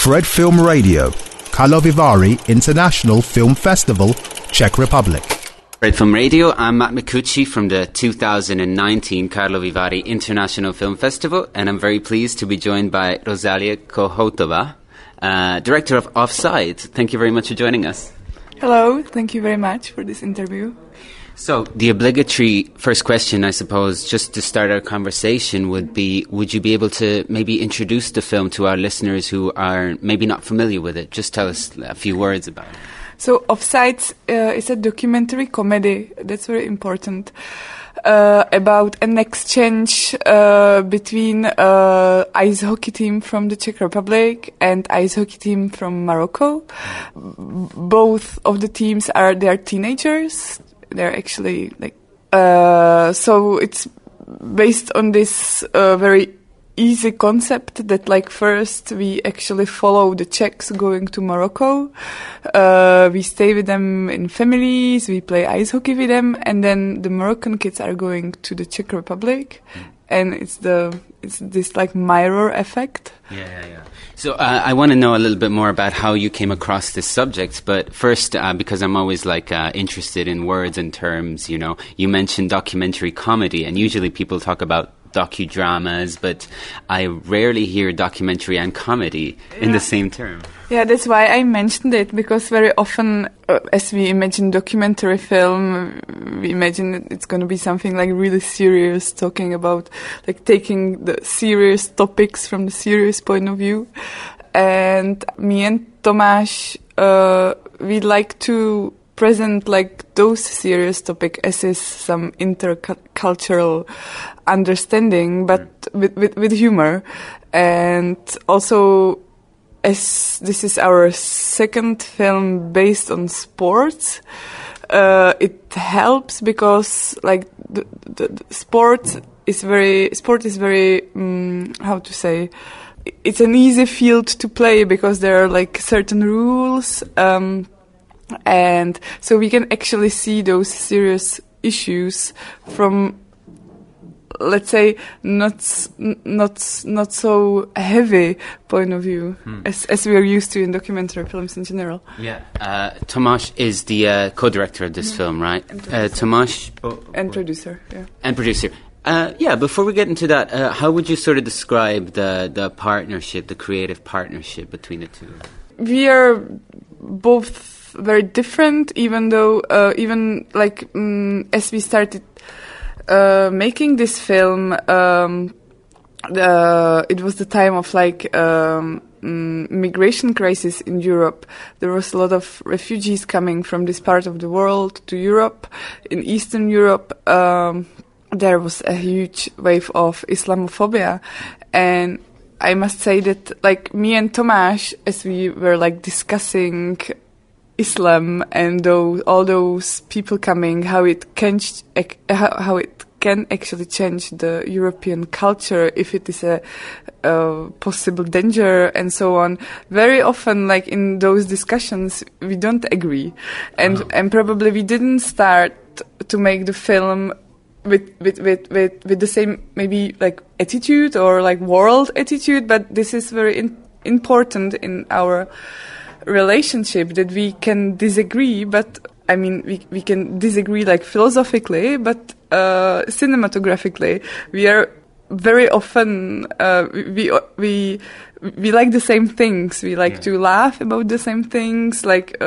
Fred Film Radio, Karlovy Vary International Film Festival, Czech Republic. Fred Film Radio, I'm Matt Micucci from the 2019 Karlovy Vary International Film Festival, and I'm very pleased to be joined by Rosalia Kohoutova, director of Offside. Thank you very much for joining us. Hello, thank you very much for this interview. So, the obligatory first question, I suppose, just to start our conversation would you be able to maybe introduce the film to our listeners who are maybe not familiar with it? Just tell us a few words about it. So, Offside is a documentary comedy, that's very important, about an exchange between ice hockey team from the Czech Republic and ice hockey team from Morocco. Both of the teams are teenagers. They're actually so it's based on this very easy concept that first we actually follow the Czechs going to Morocco. We stay with them in families, we play ice hockey with them, and then the Moroccan kids are going to the Czech Republic, and it's this mirror effect. Yeah. So I want to know a little bit more about how you came across this subject, but first, because I'm always interested in words and terms, you mentioned documentary comedy, and usually people talk about docudramas, but I rarely hear documentary and comedy in the same term. Yeah, that's why I mentioned it, because very often as we imagine documentary film, we imagine it's going to be something really serious, talking about taking the serious topics from the serious point of view. And me and Tomáš, we like to present those serious topics as is some intercultural understanding, but with humor. And also, as this is our second film based on sports, it helps because the sport is very how to say, it's an easy field to play because there are certain rules, and so we can actually see those serious issues from, let's say, not so heavy point of view as we are used to in documentary films in general. Yeah, Tomáš is the co-director of this film, right? Tomáš and producer. Yeah. And producer. Before we get into that, how would you sort of describe the partnership, the creative partnership between the two? We are both very different, even though as we started making this film, it was the time of migration crisis in Europe. There was a lot of refugees coming from this part of the world to Europe. In Eastern Europe, there was a huge wave of Islamophobia, and I must say that me and Tomáš, as we were discussing Islam and all those people coming, how it can actually change the European culture if it is a possible danger and so on. Very often, in those discussions, we don't agree, and probably we didn't start to make the film with the same maybe attitude or world attitude, but this is very important in our relationship that we can disagree, but I mean we can disagree philosophically, but cinematographically we are very often we like the same things. We like to laugh about the same things.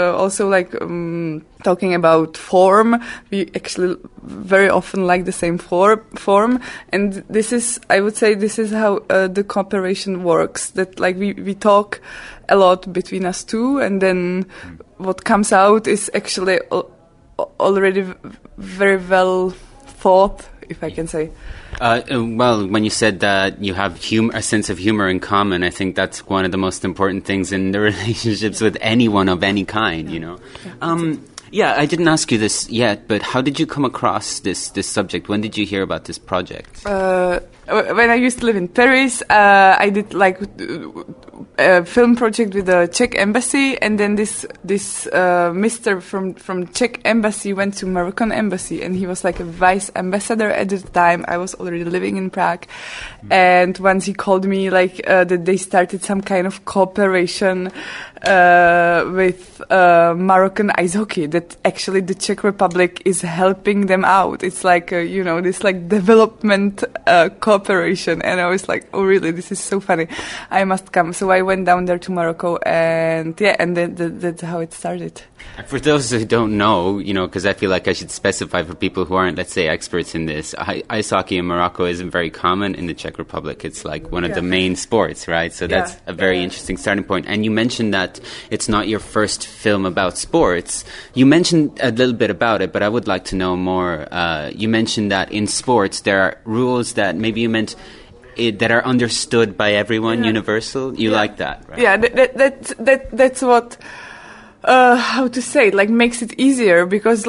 Talking about form, we actually very often like the same form. And this is, I would say, this is how the cooperation works. That we talk a lot between us two, and then what comes out is actually already very well thought, if I can say. Well, when you said that you have a sense of humor in common, I think that's one of the most important things in the relationships with anyone of any kind, I didn't ask you this yet, but how did you come across this subject? When did you hear about this project? When I used to live in Paris, I did a film project with the Czech embassy, and then this Mister from Czech embassy went to Moroccan embassy, and he was like a vice ambassador at the time. I was already living in Prague, and once he called me like that they started some kind of cooperation with Moroccan ice hockey. That actually the Czech Republic is helping them out. It's like this like development cooperation, and I was like, oh really? This is so funny. I must come. So I went down there to Morocco, and that's how it started. For those who don't know, because I feel like I should specify for people who aren't, let's say, experts in this, ice hockey in Morocco isn't very common in the Czech Republic. It's like one of the main sports, right? So that's a very interesting starting point. And you mentioned that it's not your first film about sports. You mentioned a little bit about it, but I would like to know more. You mentioned that in sports there are rules that maybe you meant that are understood by everyone, universal. You like that, right? Yeah, that's what... how to say it, like makes it easier, because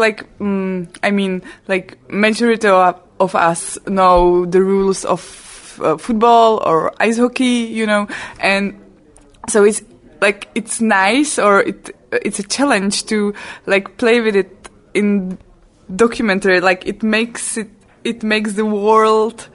majority of us know the rules of football or ice hockey, and so it's like it's nice, or it's a challenge to like play with it in documentary. Like it makes the world,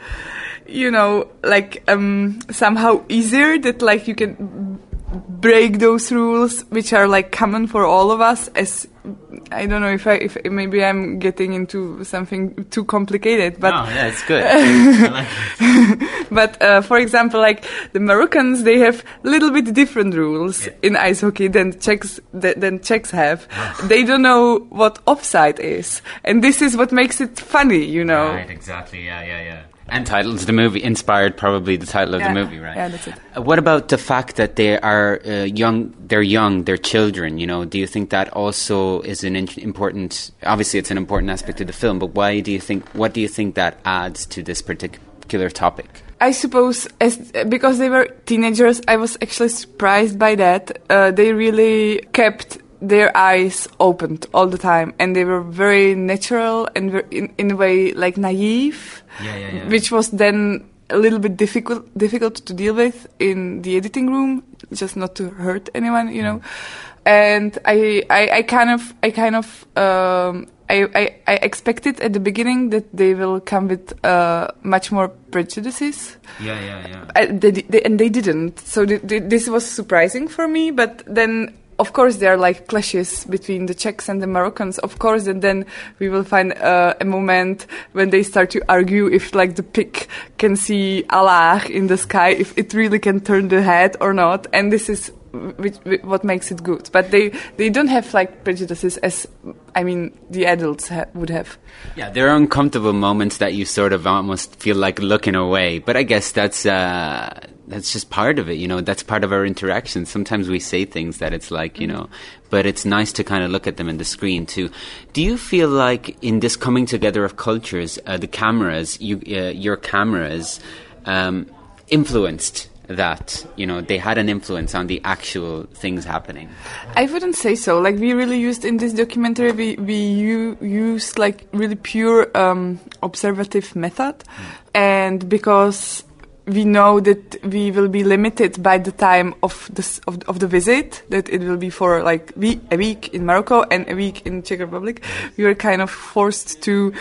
somehow easier, that like you can break those rules which are like common for all of us. As I don't know if maybe I'm getting into something too complicated, but no, yeah, it's good. I like it. But for example, like the Moroccans, they have a little bit different rules in ice hockey than Czechs have. They don't know what offside is, and this is what makes it funny, Right, exactly. Yeah. And titles the movie, inspired probably the title of the movie, right? Yeah, that's it. What about the fact that they are young, they're children, Do you think that also is an important, obviously it's an important aspect of the film, but what do you think that adds to this particular topic? I suppose because they were teenagers, I was actually surprised by that. They really kept their eyes opened all the time, and they were very natural and in a way like naive, which was then a little bit difficult to deal with in the editing room, just not to hurt anyone, And I expected at the beginning that they will come with much more prejudices. And they didn't. So this was surprising for me, but then. Of course, there are like clashes between the Czechs and the Moroccans. Of course, and then we will find a moment when they start to argue if like the pig can see Allah in the sky, if it really can turn the head or not. And this is what makes it good. But they don't have like prejudices as, the adults would have. Yeah, there are uncomfortable moments that you sort of almost feel like looking away. But I guess that's just part of it, that's part of our interaction. Sometimes we say things that it's like, but it's nice to kind of look at them in the screen too. Do you feel like in this coming together of cultures, the cameras, your cameras, influenced that, they had an influence on the actual things happening? I wouldn't say so. Like we really used in this documentary, we used like really pure observative method, and because we know that we will be limited by the time of the visit, that it will be for like a week in Morocco and a week in Czech Republic. We were kind of forced to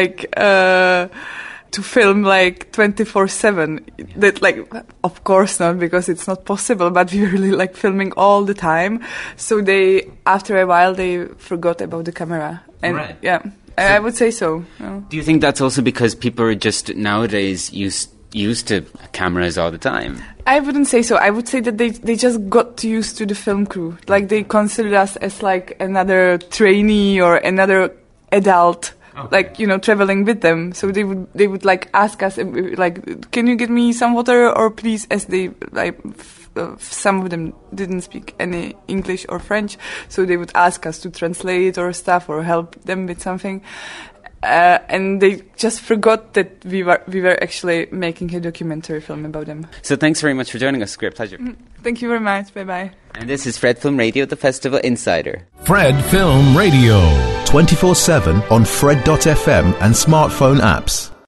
to film like 24/7. That like, of course not, because it's not possible, but we were really like filming all the time. So after a while they forgot about the camera. And right. Yeah, so I would say so. Yeah. Do you think that's also because people are just nowadays used to cameras all the time? I wouldn't say so. I would say that they just got used to the film crew. Like they considered us as like another trainee or another adult. Okay. Like, traveling with them. So they would like ask us, like, can you get me some water, or please, as they like, some of them didn't speak any English or French, so they would ask us to translate or stuff or help them with something. And they just forgot that we were actually making a documentary film about them. So thanks very much for joining us. Great pleasure. Thank you very much. Bye-bye. And this is Fred Film Radio, the Festival Insider. Fred Film Radio. 24/7 on Fred.fm and smartphone apps.